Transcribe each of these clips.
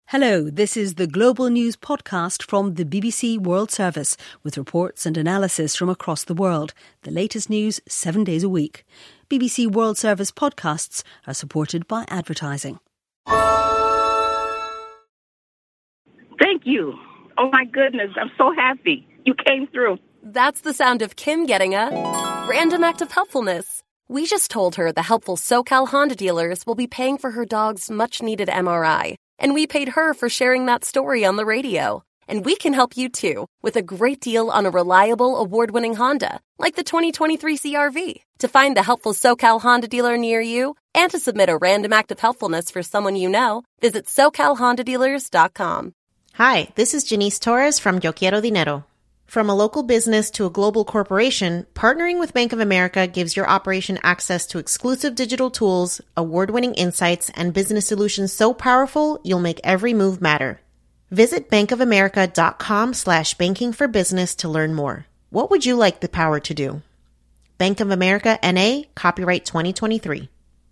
Hello, this is the Global News podcast from the BBC World Service with reports and analysis from across the world. The latest news 7 days a week. BBC World Service podcasts are supported by advertising. Thank you. Oh my goodness, I'm so happy. You came through. That's the sound of Kim getting a random act of helpfulness. We just told her the helpful SoCal Honda dealers will be paying for her dog's much-needed MRI. And we paid her for sharing that story on the radio. And we can help you too, with a great deal on a reliable, award-winning Honda, like the 2023 CR-V. To find the helpful SoCal Honda dealer near you, and to submit a random act of helpfulness for someone you know, visit SoCalHondaDealers.com. Hi, this is Janice Torres from Yo Quiero Dinero. From a local business to a global corporation, partnering with Bank of America gives your operation access to exclusive digital tools, award-winning insights, and business solutions so powerful, you'll make every move matter. Visit bankofamerica.com/bankingforbusiness to learn more. What would you like the power to do? Bank of America, N.A., copyright 2023.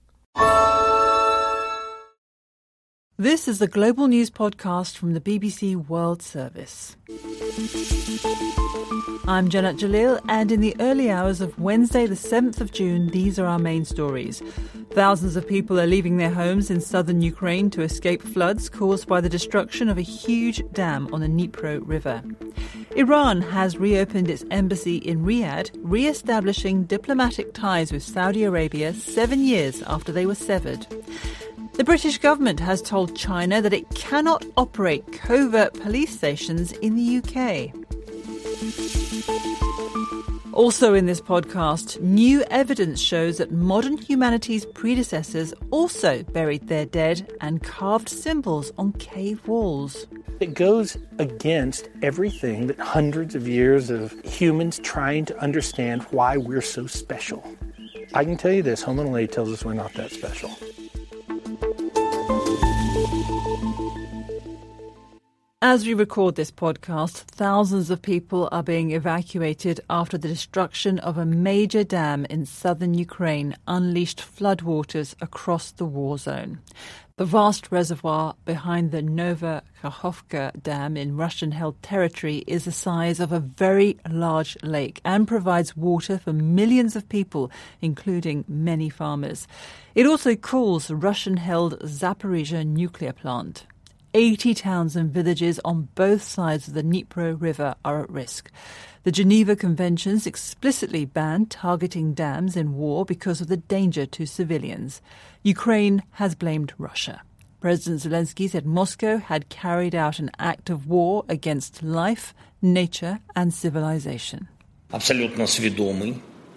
This is the Global News podcast from the BBC World Service. I'm Janat Jalil, and in the early hours of Wednesday the 7th of June, these are our main stories. Thousands of people are leaving their homes in southern Ukraine to escape floods caused by the destruction of a huge dam on the Dnipro River. Iran has reopened its embassy in Riyadh, re-establishing diplomatic ties with Saudi Arabia 7 years after they were severed. The British government has told China that it cannot operate covert police stations in the UK. Also in this podcast, new evidence shows that modern humanity's predecessors also buried their dead and carved symbols on cave walls. It goes against everything that hundreds of years of humans trying to understand why we're so special. I can tell you this, Home and Away tells us we're not that special. As we record this podcast, thousands of people are being evacuated after the destruction of a major dam in southern Ukraine unleashed floodwaters across the war zone. The vast reservoir behind the Nova Kakhovka Dam in Russian-held territory is the size of a very large lake and provides water for millions of people, including many farmers. It also cools the Russian-held Zaporizhzhia nuclear plant. 80 towns and villages on both sides of the Dnipro River are at risk. The Geneva Conventions explicitly ban targeting dams in war because of the danger to civilians. Ukraine has blamed Russia. President Zelensky said Moscow had carried out an act of war against life, nature and civilization. Абсолютно свідомий.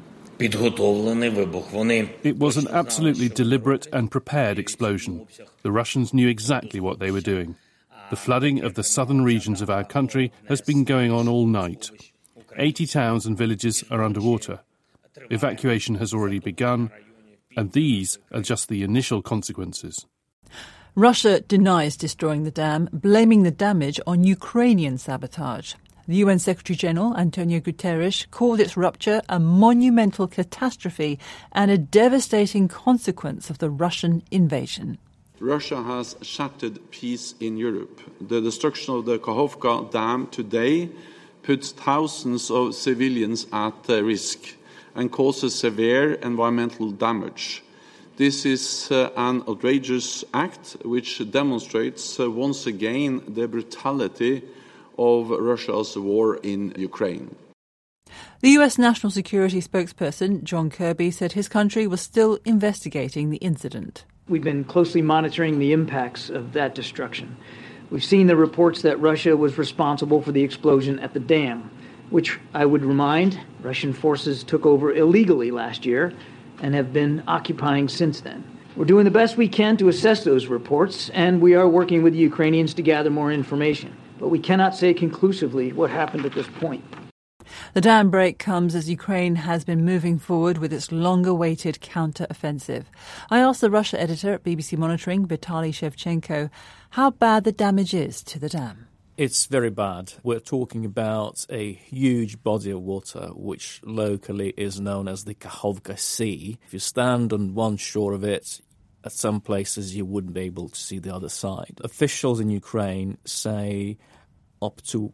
It was an absolutely deliberate and prepared explosion. The Russians knew exactly what they were doing. The flooding of the southern regions of our country has been going on all night. 80 towns and villages are underwater. Evacuation has already begun, and these are just the initial consequences. Russia denies destroying the dam, blaming the damage on Ukrainian sabotage. The UN Secretary-General, Antonio Guterres, called its rupture a monumental catastrophe and a devastating consequence of the Russian invasion. Russia has shattered peace in Europe. The destruction of the Kakhovka Dam today puts thousands of civilians at risk and causes severe environmental damage. This is an outrageous act which demonstrates once again the brutality of Russia's war in Ukraine. The US National Security spokesperson, John Kirby, said his country was still investigating the incident. We've been closely monitoring the impacts of that destruction. We've seen the reports that Russia was responsible for the explosion at the dam, which I would remind, Russian forces took over illegally last year and have been occupying since then. We're doing the best we can to assess those reports, and we are working with the Ukrainians to gather more information. But we cannot say conclusively what happened at this point. The dam break comes as Ukraine has been moving forward with its long-awaited counter-offensive. I asked the Russia editor at BBC Monitoring, Vitaly Shevchenko, how bad the damage is to the dam. It's very bad. We're talking about a huge body of water, which locally is known as the Kakhovka Sea. If you stand on one shore of it, at some places you wouldn't be able to see the other side. Officials in Ukraine say up to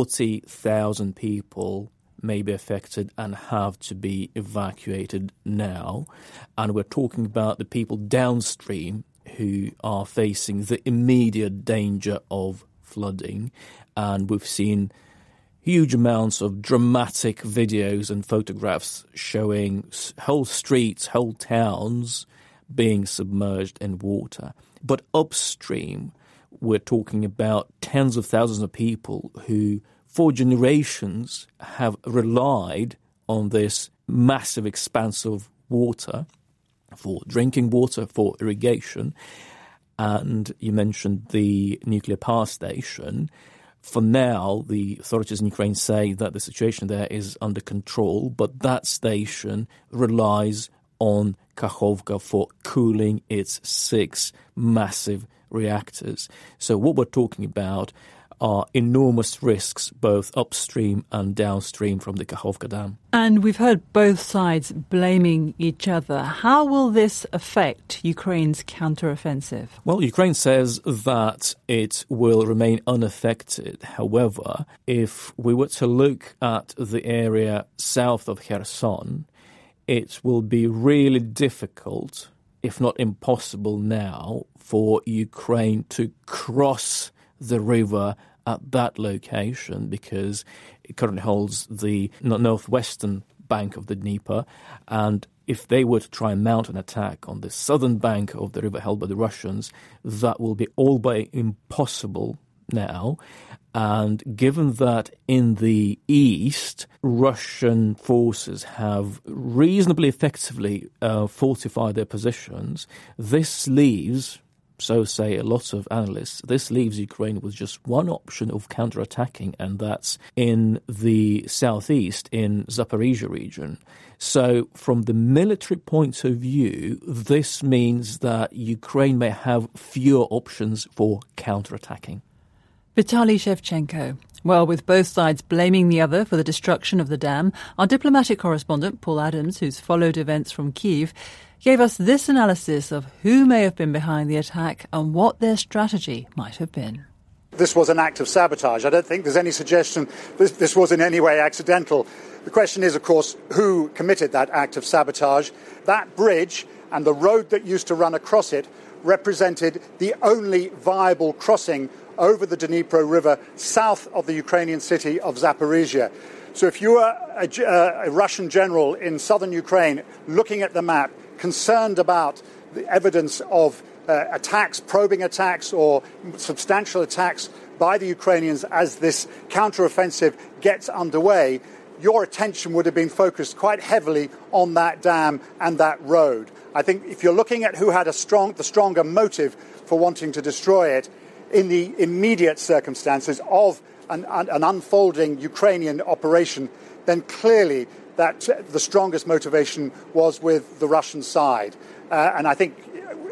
40,000 people may be affected and have to be evacuated now. And we're talking about the people downstream who are facing the immediate danger of flooding. And we've seen huge amounts of dramatic videos and photographs showing whole streets, whole towns being submerged in water. But upstream, we're talking about tens of thousands of people who, for generations, have relied on this massive expanse of water for drinking water, for irrigation. And you mentioned the nuclear power station. For now, the authorities in Ukraine say that the situation there is under control, but that station relies on Kakhovka for cooling its 6 massive reactors. So what we're talking about are enormous risks both upstream and downstream from the Kakhovka Dam. And we've heard both sides blaming each other. How will this affect Ukraine's counteroffensive? Well, Ukraine says that it will remain unaffected. However, if we were to look at the area south of Kherson, it will be really difficult, if not impossible now, for Ukraine to cross the river at that location because it currently holds the northwestern bank of the Dnieper. And if they were to try and mount an attack on the southern bank of the river held by the Russians, that will be all but impossible now. And given that in the east, Russian forces have reasonably effectively fortified their positions, this leaves, so say a lot of analysts, this leaves Ukraine with just one option of counterattacking, and that's in the southeast, in Zaporizhia region. So from the military point of view, this means that Ukraine may have fewer options for counterattacking. Vitaly Shevchenko. Well, with both sides blaming the other for the destruction of the dam, our diplomatic correspondent, Paul Adams, who's followed events from Kyiv, gave us this analysis of who may have been behind the attack and what their strategy might have been. This was an act of sabotage. I don't think there's any suggestion this was in any way accidental. The question is, of course, who committed that act of sabotage. That bridge and the road that used to run across it represented the only viable crossing over the Dnipro River south of the Ukrainian city of Zaporizhia. So if you were a Russian general in southern Ukraine looking at the map, concerned about the evidence of attacks, probing attacks or substantial attacks by the Ukrainians as this counteroffensive gets underway, your attention would have been focused quite heavily on that dam and that road. I think if you're looking at who had the stronger motive for wanting to destroy it, in the immediate circumstances of an unfolding Ukrainian operation, then clearly that the strongest motivation was with the Russian side. And I think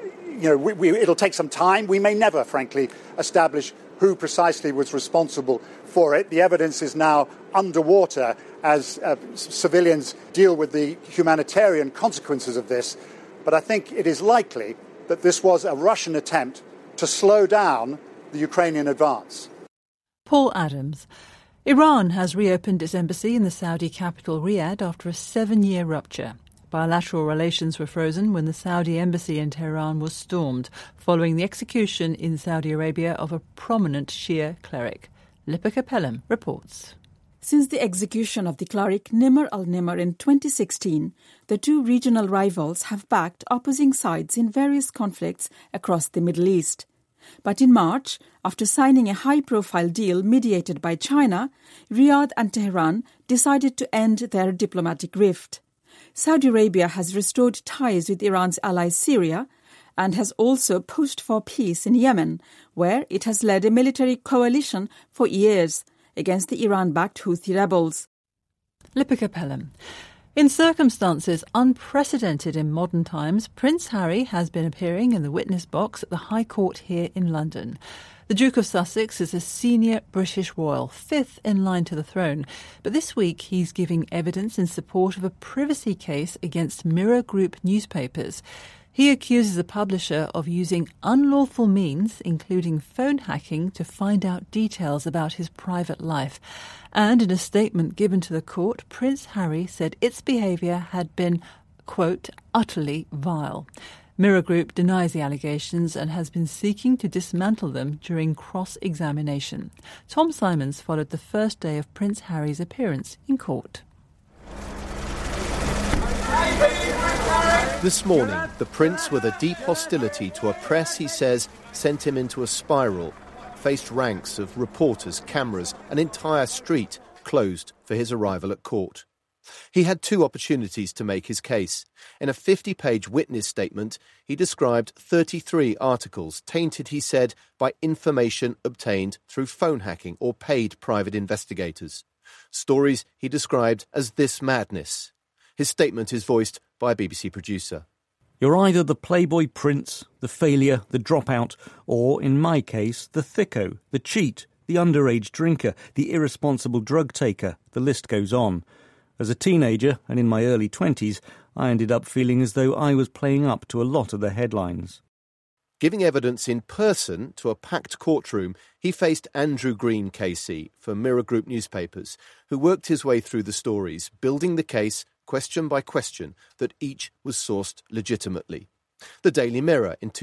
it'll take some time. We may never, frankly, establish who precisely was responsible for it. The evidence is now underwater as civilians deal with the humanitarian consequences of this. But I think it is likely that this was a Russian attempt to slow down the Ukrainian advance. Paul Adams. Iran has reopened its embassy in the Saudi capital Riyadh after a 7-year rupture. Bilateral relations were frozen when the Saudi embassy in Tehran was stormed, following the execution in Saudi Arabia of a prominent Shia cleric. Lipika Pelham reports. Since the execution of the cleric Nimr al-Nimr in 2016, the two regional rivals have backed opposing sides in various conflicts across the Middle East. But in March, after signing a high-profile deal mediated by China, Riyadh and Tehran decided to end their diplomatic rift. Saudi Arabia has restored ties with Iran's ally Syria and has also pushed for peace in Yemen, where it has led a military coalition for years against the Iran-backed Houthi rebels. Lipika Pelham. In circumstances unprecedented in modern times, Prince Harry has been appearing in the witness box at the High Court here in London. The Duke of Sussex is a senior British royal, 5th in line to the throne. But this week he's giving evidence in support of a privacy case against Mirror Group newspapers. He accuses the publisher of using unlawful means, including phone hacking, to find out details about his private life. And in a statement given to the court, Prince Harry said its behaviour had been, quote, utterly vile. Mirror Group denies the allegations and has been seeking to dismantle them during cross-examination. Tom Simons followed the first day of Prince Harry's appearance in court. This morning, the Prince, with a deep hostility to a press he says sent him into a spiral, faced ranks of reporters, cameras, an entire street closed for his arrival at court. He had two opportunities to make his case. In a 50-page witness statement, he described 33 articles tainted, he said, by information obtained through phone hacking or paid private investigators. Stories he described as this madness. His statement is voiced by a BBC producer. You're either the playboy prince, the failure, the dropout, or, in my case, the thicko, the cheat, the underage drinker, the irresponsible drug taker. The list goes on. As a teenager, and in my early 20s, I ended up feeling as though I was playing up to a lot of the headlines. Giving evidence in person to a packed courtroom, he faced Andrew Green KC for Mirror Group newspapers, who worked his way through the stories, building the case question by question that each was sourced legitimately. The Daily Mirror in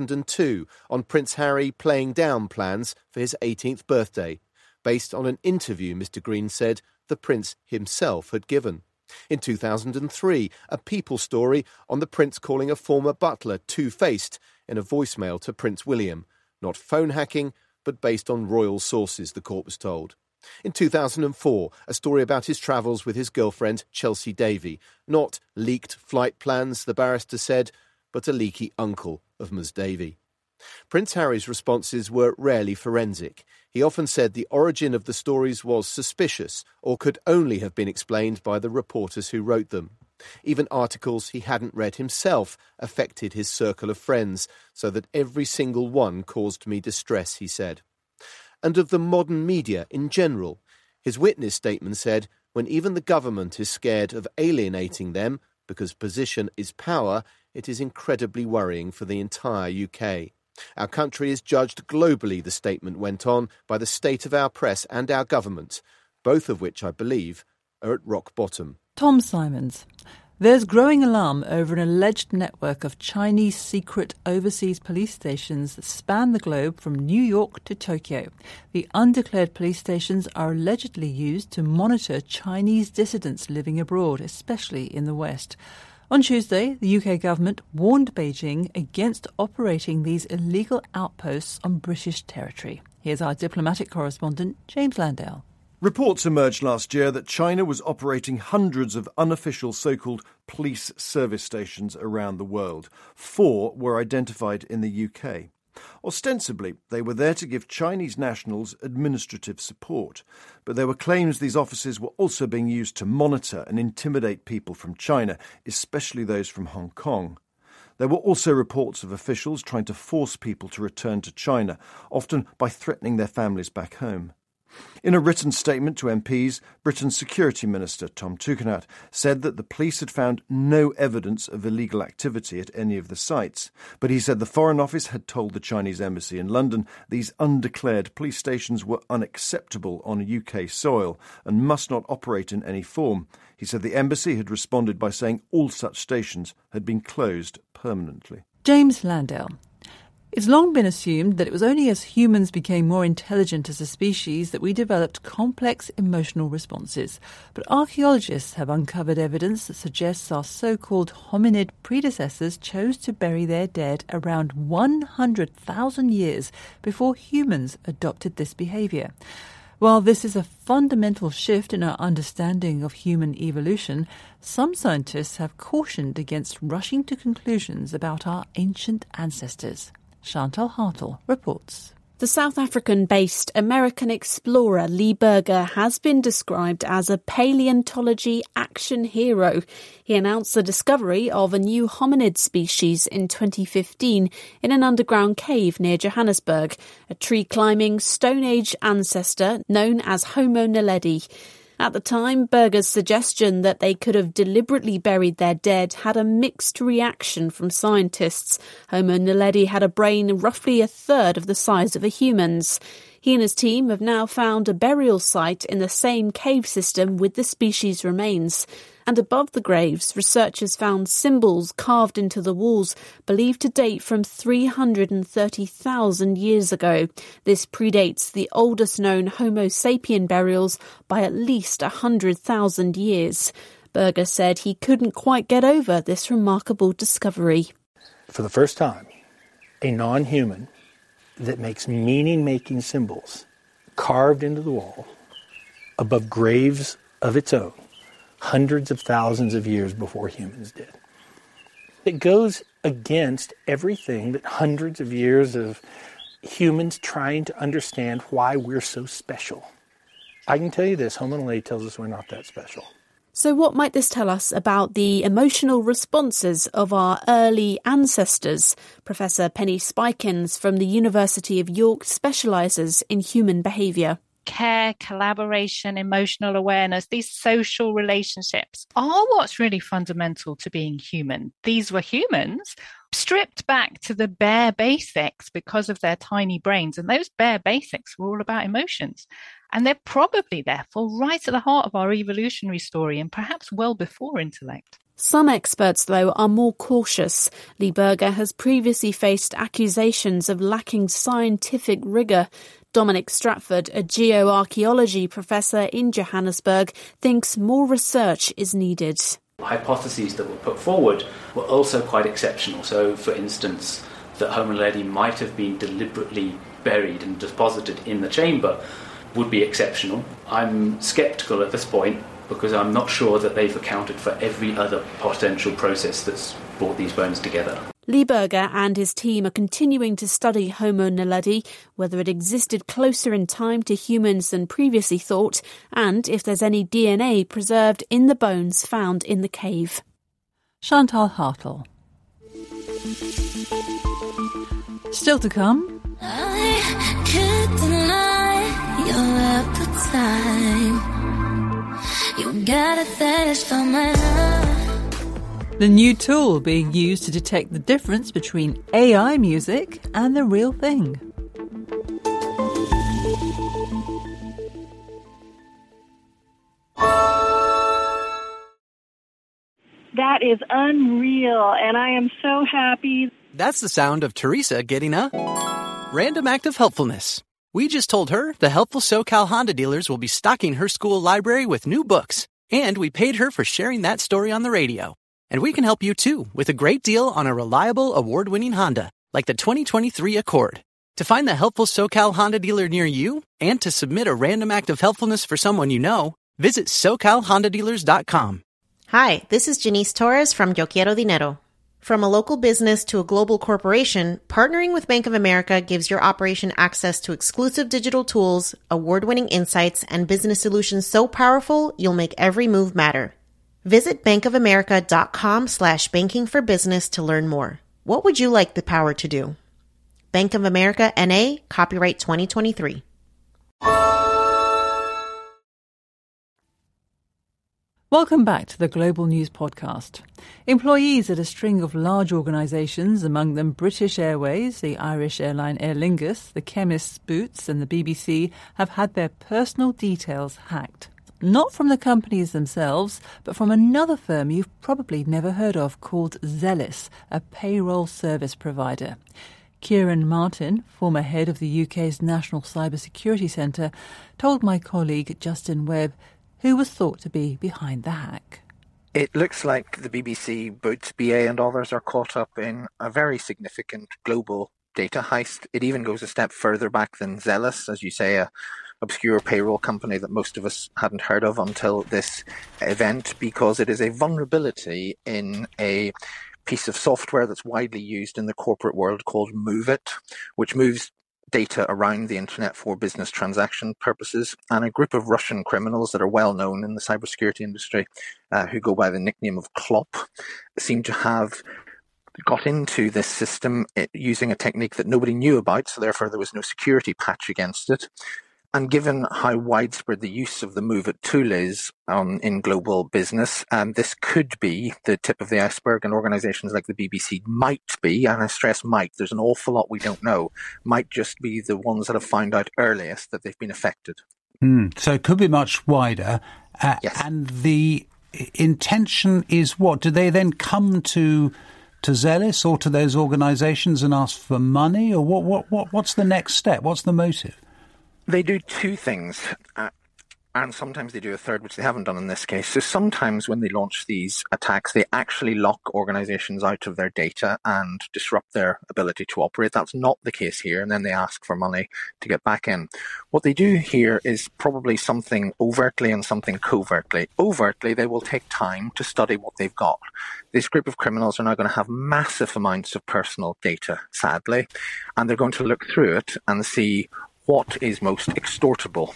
2002 on Prince Harry playing down plans for his 18th birthday, based on an interview Mr. Green said the Prince himself had given. In 2003, a People story on the Prince calling a former butler two-faced in a voicemail to Prince William. Not phone hacking, but based on royal sources, the court was told. In 2004, a story about his travels with his girlfriend Chelsea Davy. Not leaked flight plans, the barrister said, but a leaky uncle of Ms Davy. Prince Harry's responses were rarely forensic. He often said the origin of the stories was suspicious or could only have been explained by the reporters who wrote them. Even articles he hadn't read himself affected his circle of friends, so that every single one caused me distress, he said. And of the modern media in general, his witness statement said, when even the government is scared of alienating them, because position is power, it is incredibly worrying for the entire UK. Our country is judged globally, the statement went on, by the state of our press and our government, both of which, I believe, are at rock bottom. Tom Simons. There's growing alarm over an alleged network of Chinese secret overseas police stations that span the globe from New York to Tokyo. The undeclared police stations are allegedly used to monitor Chinese dissidents living abroad, especially in the West. On Tuesday, the UK government warned Beijing against operating these illegal outposts on British territory. Here's our diplomatic correspondent, James Landale. Reports emerged last year that China was operating hundreds of unofficial so-called police service stations around the world. 4 were identified in the UK. Ostensibly, they were there to give Chinese nationals administrative support, but there were claims these offices were also being used to monitor and intimidate people from China, especially those from Hong Kong. There were also reports of officials trying to force people to return to China, often by threatening their families back home. In a written statement to MPs, Britain's Security Minister Tom Tugendhat said that the police had found no evidence of illegal activity at any of the sites, but he said the Foreign Office had told the Chinese Embassy in London these undeclared police stations were unacceptable on UK soil and must not operate in any form. He said the Embassy had responded by saying all such stations had been closed permanently. James Landale. It's long been assumed that it was only as humans became more intelligent as a species that we developed complex emotional responses. But archaeologists have uncovered evidence that suggests our so-called hominid predecessors chose to bury their dead around 100,000 years before humans adopted this behaviour. While this is a fundamental shift in our understanding of human evolution, some scientists have cautioned against rushing to conclusions about our ancient ancestors. Chantal Hartle reports. The South African-based American explorer Lee Berger has been described as a paleontology action hero. He announced the discovery of a new hominid species in 2015 in an underground cave near Johannesburg, a tree-climbing Stone Age ancestor known as Homo naledi. At the time, Berger's suggestion that they could have deliberately buried their dead had a mixed reaction from scientists. Homo naledi had a brain roughly a third of the size of a human's. He and his team have now found a burial site in the same cave system with the species' remains. And above the graves, researchers found symbols carved into the walls, believed to date from 330,000 years ago. This predates the oldest known Homo sapien burials by at least 100,000 years. Berger said he couldn't quite get over this remarkable discovery. For the first time, a non-human that makes meaning-making symbols carved into the wall above graves of its own, hundreds of thousands of years before humans did. It goes against everything that hundreds of years of humans trying to understand why we're so special. I can tell you this, Homo naledi tells us we're not that special. So what might this tell us about the emotional responses of our early ancestors? Professor Penny Spikins from the University of York specialises in human behaviour. Care, collaboration, emotional awareness, these social relationships are what's really fundamental to being human. These were humans stripped back to the bare basics because of their tiny brains. And those bare basics were all about emotions. And they're probably, therefore, right at the heart of our evolutionary story and perhaps well before intellect. Some experts, though, are more cautious. Lee Berger has previously faced accusations of lacking scientific rigour. Dominic Stratford, a geoarchaeology professor in Johannesburg, thinks more research is needed. Hypotheses that were put forward were also quite exceptional. So, for instance, that Homo naledi might have been deliberately buried and deposited in the chamber would be exceptional. I'm sceptical at this point because I'm not sure that they've accounted for every other potential process that's brought these bones together. Lee Berger and his team are continuing to study Homo naledi, whether it existed closer in time to humans than previously thought, and if there's any DNA preserved in the bones found in the cave. Chantal Hartle. Still to come. I can't deny your appetite. You gotta satisfy my love. The new tool being used to detect the difference between AI music and the real thing. That is unreal, and I am so happy. That's the sound of Teresa getting a random act of helpfulness. We just told her the helpful SoCal Honda dealers will be stocking her school library with new books, and we paid her for sharing that story on the radio. And we can help you too with a great deal on a reliable, award-winning Honda, like the 2023 Accord. To find the helpful SoCal Honda dealer near you and to submit a random act of helpfulness for someone you know, visit SoCalHondaDealers.com. Hi, this is Janice Torres from Yo Quiero Dinero. From a local business to a global corporation, partnering with Bank of America gives your operation access to exclusive digital tools, award-winning insights, and business solutions so powerful you'll make every move matter. Visit bankofamerica.com/bankingforbusiness to learn more. What would you like the power to do? Bank of America, N.A., copyright 2023. Welcome back to the Global News Podcast. Employees at a string of large organisations, among them British Airways, the Irish airline Aer Lingus, the chemist's Boots and the BBC, have had their personal details hacked. Not from the companies themselves, but from another firm you've probably never heard of called Zellis, a payroll service provider. Kieran Martin, former head of the UK's National Cybersecurity Centre, told my colleague Justin Webb who was thought to be behind the hack. It looks like the BBC, Boots, BA and others are caught up in a very significant global data heist. It even goes a step further back than Zellis, as you say, a obscure payroll company that most of us hadn't heard of until this event, because it is a vulnerability in a piece of software that's widely used in the corporate world called MoveIt, which moves data around the internet for business transaction purposes. And a group of Russian criminals that are well known in the cybersecurity industry, who go by the nickname of Klop, seem to have got into this system using a technique that nobody knew about, so therefore there was no security patch against it. And given how widespread the use of the Move It tool is in global business, this could be the tip of the iceberg, and organisations like the BBC might be, and I stress might, there's an awful lot we don't know, might just be the ones that have found out earliest that they've been affected. So it could be much wider. Yes. And the intention is what? Do they then come to Zellis or to those organisations and ask for money? Or what's the next step? What's the motive? They do two things, and sometimes they do a third, which they haven't done in this case. So sometimes when they launch these attacks, they actually lock organisations out of their data and disrupt their ability to operate. That's not the case here, and then they ask for money to get back in. What they do here is probably something overtly and something covertly. Overtly, they will take time to study what they've got. This group of criminals are now going to have massive amounts of personal data, sadly, and they're going to look through it and see what is most extortable.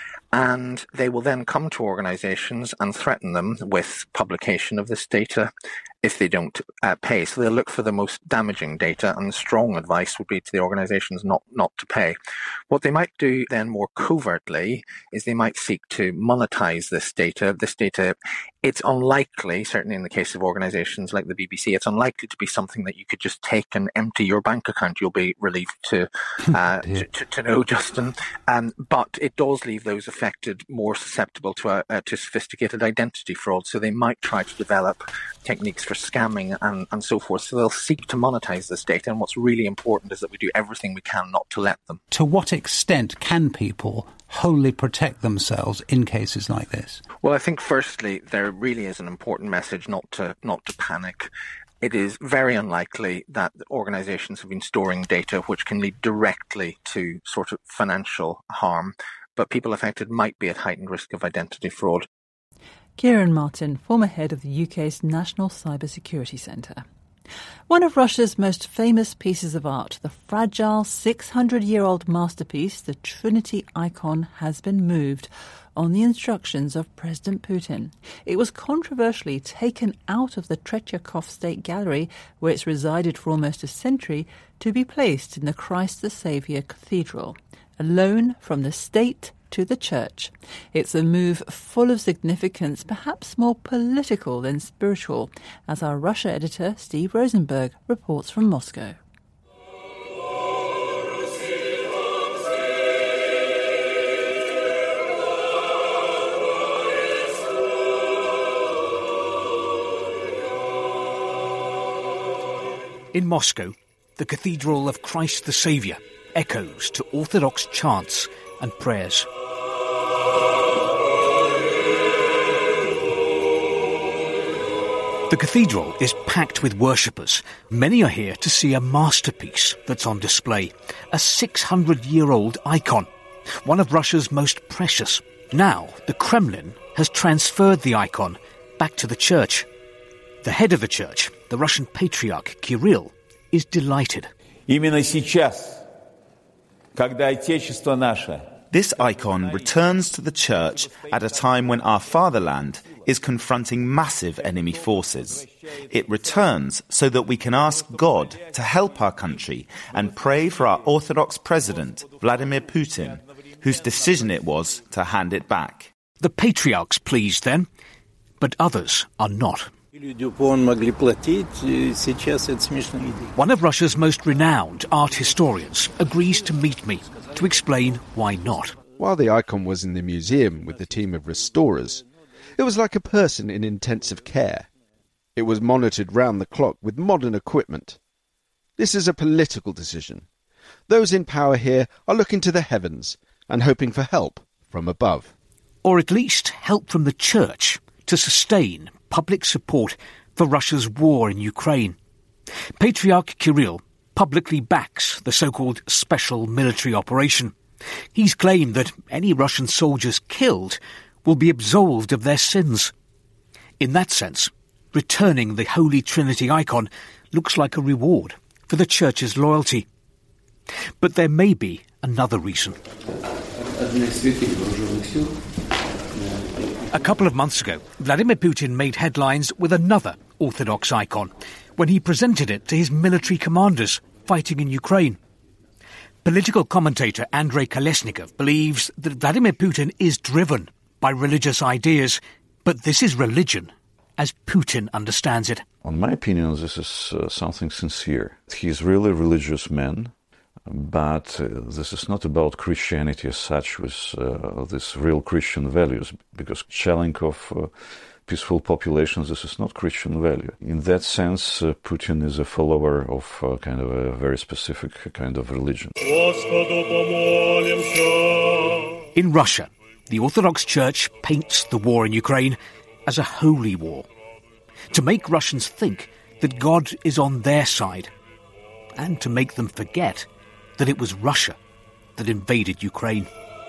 And they will then come to organisations and threaten them with publication of this data if they don't pay. So they'll look for the most damaging data, and strong advice would be to the organisations not to pay. What they might do then more covertly is they might seek to monetise this data. This data, it's unlikely, certainly in the case of organisations like the BBC, it's unlikely to be something that you could just take and empty your bank account. You'll be relieved to know, Justin. But it does leave those affected more susceptible to sophisticated identity fraud. So they might try to develop techniques for scamming and so forth. So they'll seek to monetize this data. And what's really important is that we do everything we can not to let them. To what extent can people wholly protect themselves in cases like this? Well, I think firstly, there really is an important message not to panic. It is very unlikely that organisations have been storing data which can lead directly to sort of financial harm, but people affected might be at heightened risk of identity fraud. Kieran Martin, former head of the UK's National Cybersecurity Centre. One of Russia's most famous pieces of art, the fragile 600-year-old masterpiece, the Trinity icon, has been moved on the instructions of President Putin. It was controversially taken out of the Tretyakov State Gallery, where it's resided for almost a century, to be placed in the Christ the Saviour Cathedral, a loan from the state to the church. It's a move full of significance, perhaps more political than spiritual, as our Russia editor Steve Rosenberg reports from Moscow. In Moscow, the Cathedral of Christ the Saviour echoes to Orthodox chants and prayers. The cathedral is packed with worshippers. Many are here to see a masterpiece that's on display, a 600-year-old icon, one of Russia's most precious. Now, the Kremlin has transferred the icon back to the church. The head of the church, the Russian Patriarch Kirill, is delighted. This icon returns to the church at a time when our fatherland is confronting massive enemy forces. It returns so that we can ask God to help our country and pray for our Orthodox president, Vladimir Putin, whose decision it was to hand it back. The Patriarch's pleased then, but others are not. One of Russia's most renowned art historians agrees to meet me to explain why not. While the icon was in the museum with the team of restorers, it was like a person in intensive care. It was monitored round the clock with modern equipment. This is a political decision. Those in power here are looking to the heavens and hoping for help from above. Or at least help from the church to sustain public support for Russia's war in Ukraine. Patriarch Kirill publicly backs the so-called special military operation. He's claimed that any Russian soldiers killed will be absolved of their sins. In that sense, returning the Holy Trinity icon looks like a reward for the Church's loyalty. But there may be another reason. A couple of months ago, Vladimir Putin made headlines with another Orthodox icon when he presented it to his military commanders fighting in Ukraine. Political commentator Andrei Kolesnikov believes that Vladimir Putin is driven by religious ideas, but this is religion, as Putin understands it. In my opinion, this is something sincere. He's really a religious man, but this is not about Christianity as such with these real Christian values, because shelling of peaceful populations, this is not Christian value. In that sense, Putin is a follower of kind of a very specific kind of religion. In Russia, the Orthodox Church paints the war in Ukraine as a holy war, to make Russians think that God is on their side, and to make them forget that it was Russia that invaded Ukraine.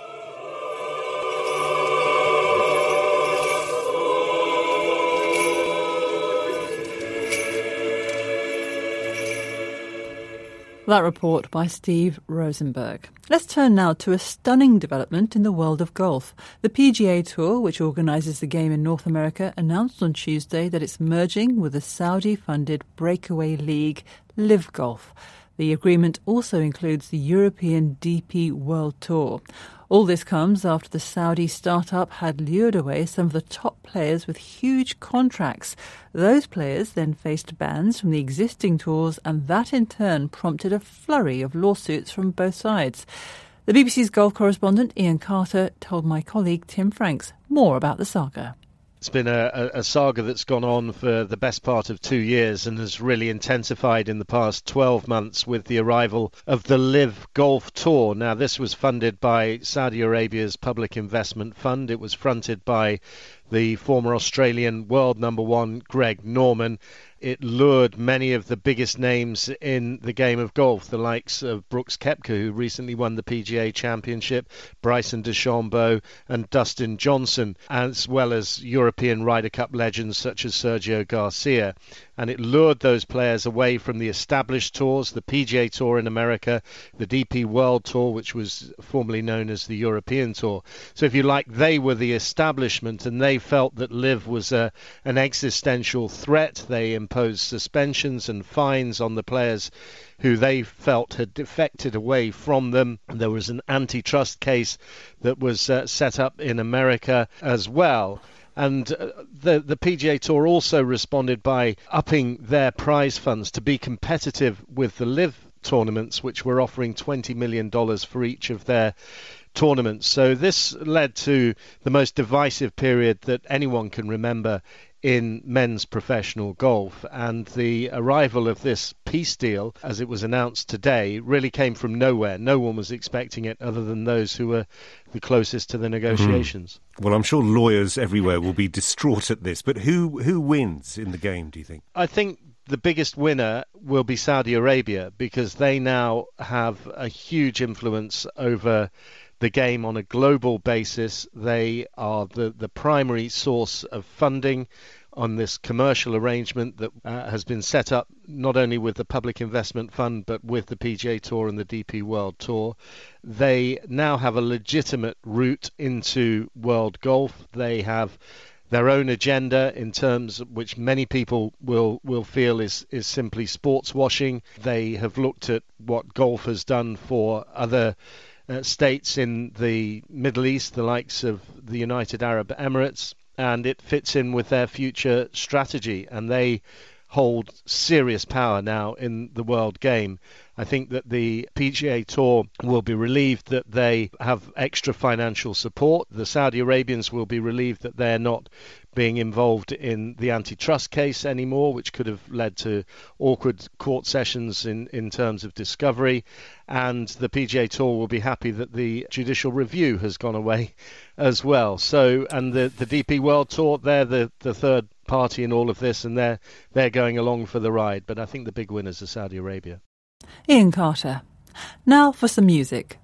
That report by Steve Rosenberg. Let's turn now to a stunning development in the world of golf. The PGA Tour, which organises the game in North America, announced on Tuesday that it's merging with the Saudi-funded breakaway league Live Golf. The agreement also includes the European DP World Tour. All this comes after the Saudi startup had lured away some of the top players with huge contracts. Those players then faced bans from the existing tours, and that in turn prompted a flurry of lawsuits from both sides. The BBC's golf correspondent Ian Carter told my colleague Tim Franks more about the saga. It's been a saga that's gone on for the best part of 2 years and has really intensified in the past 12 months with the arrival of the Live Golf Tour. Now, this was funded by Saudi Arabia's Public Investment Fund. It was fronted by the former Australian world number one, Greg Norman. It lured many of the biggest names in the game of golf, the likes of Brooks Koepka, who recently won the PGA Championship, Bryson DeChambeau and Dustin Johnson, as well as European Ryder Cup legends such as Sergio Garcia. And it lured those players away from the established tours, the PGA Tour in America, the DP World Tour, which was formerly known as the European Tour. So if you like, they were the establishment, and they felt that Live was an existential threat. They imposed suspensions and fines on the players who they felt had defected away from them. There was an antitrust case that was set up in America as well. And the PGA Tour also responded by upping their prize funds to be competitive with the Live tournaments, which were offering $20 million for each of their tournaments. So this led to the most divisive period that anyone can remember in men's professional golf, and the arrival of this peace deal, as it was announced today, really came from nowhere. No one was expecting it other than those who were the closest to the negotiations. Well, I'm sure lawyers everywhere will be distraught at this, but who wins in the game, do you think? I think the biggest winner will be Saudi Arabia, because they now have a huge influence over the game on a global basis. They are the primary source of funding on this commercial arrangement that has been set up not only with the Public Investment Fund but with the PGA Tour and the DP World Tour. They now have a legitimate route into world golf. They have their own agenda in terms of which many people will feel is simply sports washing. They have looked at what golf has done for other states in the Middle East, the likes of the United Arab Emirates, and it fits in with their future strategy, and they hold serious power now in the world game. I think that the PGA Tour will be relieved that they have extra financial support. The Saudi Arabians will be relieved that they're not being involved in the antitrust case anymore, which could have led to awkward court sessions in terms of discovery. And the PGA Tour will be happy that the judicial review has gone away as well. So, and the DP World Tour, they're the third party in all of this, and they're going along for the ride. But I think the big winners are Saudi Arabia. Ian Carter. Now for some music.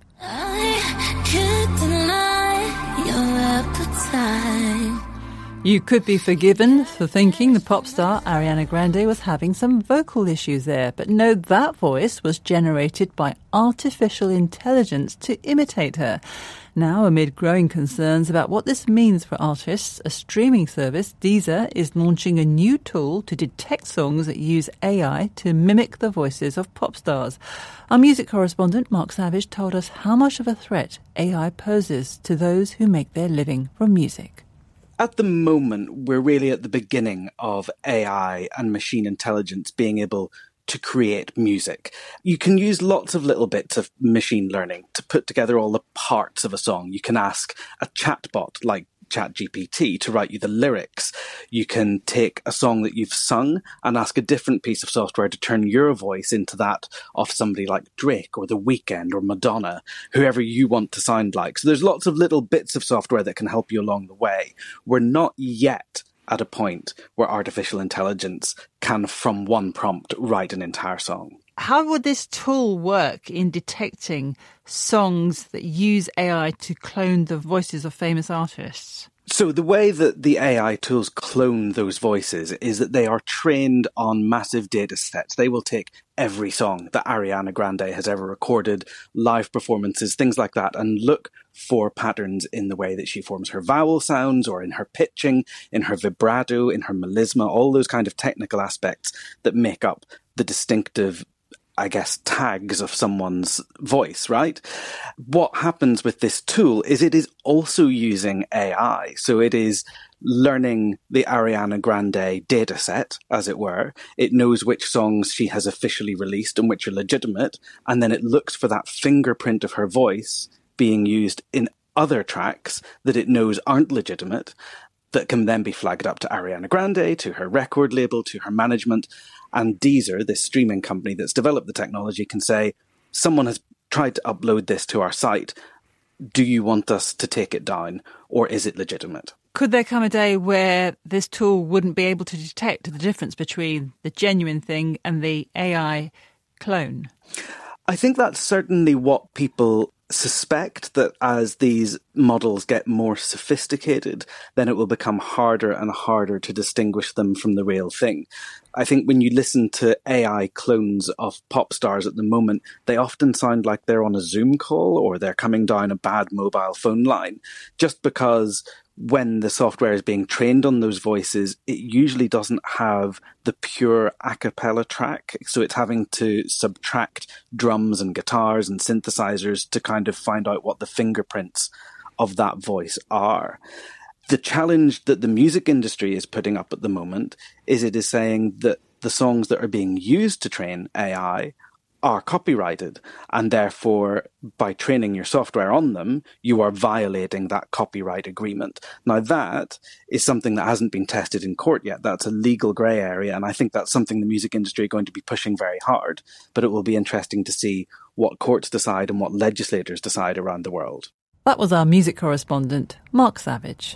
You could be forgiven for thinking the pop star Ariana Grande was having some vocal issues there, but no, that voice was generated by artificial intelligence to imitate her. Now, amid growing concerns about what this means for artists, a streaming service, Deezer, is launching a new tool to detect songs that use AI to mimic the voices of pop stars. Our music correspondent, Mark Savage, told us how much of a threat AI poses to those who make their living from music. At the moment, we're really at the beginning of AI and machine intelligence being able to create music. You can use lots of little bits of machine learning to put together all the parts of a song. You can ask a chatbot like ChatGPT to write you the lyrics. You can take a song that you've sung and ask a different piece of software to turn your voice into that of somebody like Drake or The Weeknd or Madonna, whoever you want to sound like. So there's lots of little bits of software that can help you along the way. We're not yet at a point where artificial intelligence can, from one prompt, write an entire song. How would this tool work in detecting songs that use AI to clone the voices of famous artists? So the way that the AI tools clone those voices is that they are trained on massive data sets. They will take every song that Ariana Grande has ever recorded, live performances, things like that, and look for patterns in the way that she forms her vowel sounds or in her pitching, in her vibrato, in her melisma, all those kind of technical aspects that make up the distinctive, I guess, tags of someone's voice, right? What happens with this tool is it is also using AI. So it is learning the Ariana Grande data set, as it were. It knows which songs she has officially released and which are legitimate. And then it looks for that fingerprint of her voice being used in other tracks that it knows aren't legitimate, that can then be flagged up to Ariana Grande, to her record label, to her management. And Deezer, this streaming company that's developed the technology, can say, someone has tried to upload this to our site. Do you want us to take it down, or is it legitimate? Could there come a day where this tool wouldn't be able to detect the difference between the genuine thing and the AI clone? I think that's certainly what people suspect, that as these models get more sophisticated, then it will become harder and harder to distinguish them from the real thing. I think when you listen to AI clones of pop stars at the moment, they often sound like they're on a Zoom call or they're coming down a bad mobile phone line, just because when the software is being trained on those voices, it usually doesn't have the pure a cappella track. So it's having to subtract drums and guitars and synthesizers to kind of find out what the fingerprints of that voice are. The challenge that the music industry is putting up at the moment is it is saying that the songs that are being used to train AI are copyrighted, and therefore by training your software on them, you are violating that copyright agreement. Now that is something that hasn't been tested in court yet. That's a legal grey area, and I think that's something the music industry are going to be pushing very hard, but it will be interesting to see what courts decide and what legislators decide around the world. That was our music correspondent, Mark Savage.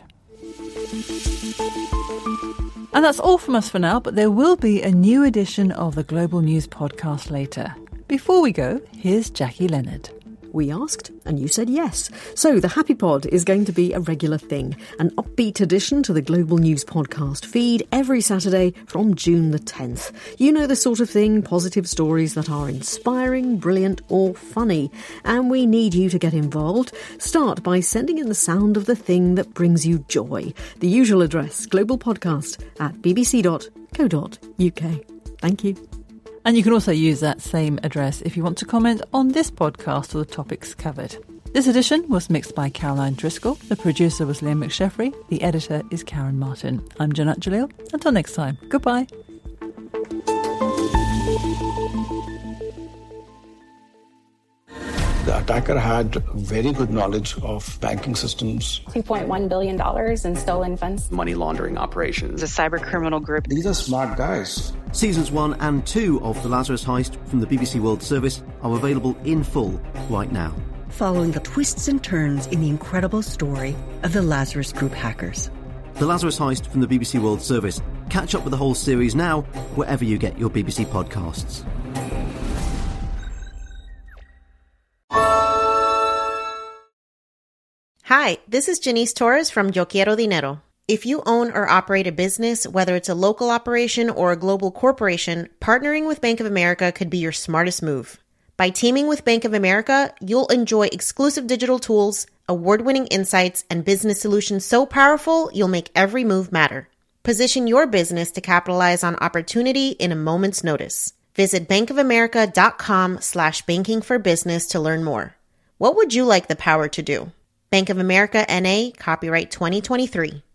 And that's all from us for now, but there will be a new edition of the Global News podcast later. Before we go, here's Jackie Leonard. We asked, and you said yes. So the Happy Pod is going to be a regular thing, an upbeat addition to the Global News podcast feed every Saturday from June the 10th. You know the sort of thing, positive stories that are inspiring, brilliant or funny. And we need you to get involved. Start by sending in the sound of the thing that brings you joy. The usual address, globalpodcast@bbc.co.uk. Thank you. And you can also use that same address if you want to comment on this podcast or the topics covered. This edition was mixed by Caroline Driscoll. The producer was Liam McSheffrey. The editor is Karen Martin. I'm Janat Jalil. Until next time, goodbye. The attacker had very good knowledge of banking systems. $2.1 billion in stolen funds. Money laundering operations. A cyber criminal group. These are smart guys. Seasons 1 and 2 of The Lazarus Heist from the BBC World Service are available in full right now. Following the twists and turns in the incredible story of the Lazarus Group hackers. The Lazarus Heist from the BBC World Service. Catch up with the whole series now, wherever you get your BBC podcasts. Hi, this is Janice Torres from Yo Quiero Dinero. If you own or operate a business, whether it's a local operation or a global corporation, partnering with Bank of America could be your smartest move. By teaming with Bank of America, you'll enjoy exclusive digital tools, award-winning insights, and business solutions so powerful, you'll make every move matter. Position your business to capitalize on opportunity in a moment's notice. Visit bankofamerica.com/banking for business to learn more. What would you like the power to do? Bank of America N.A., copyright 2023.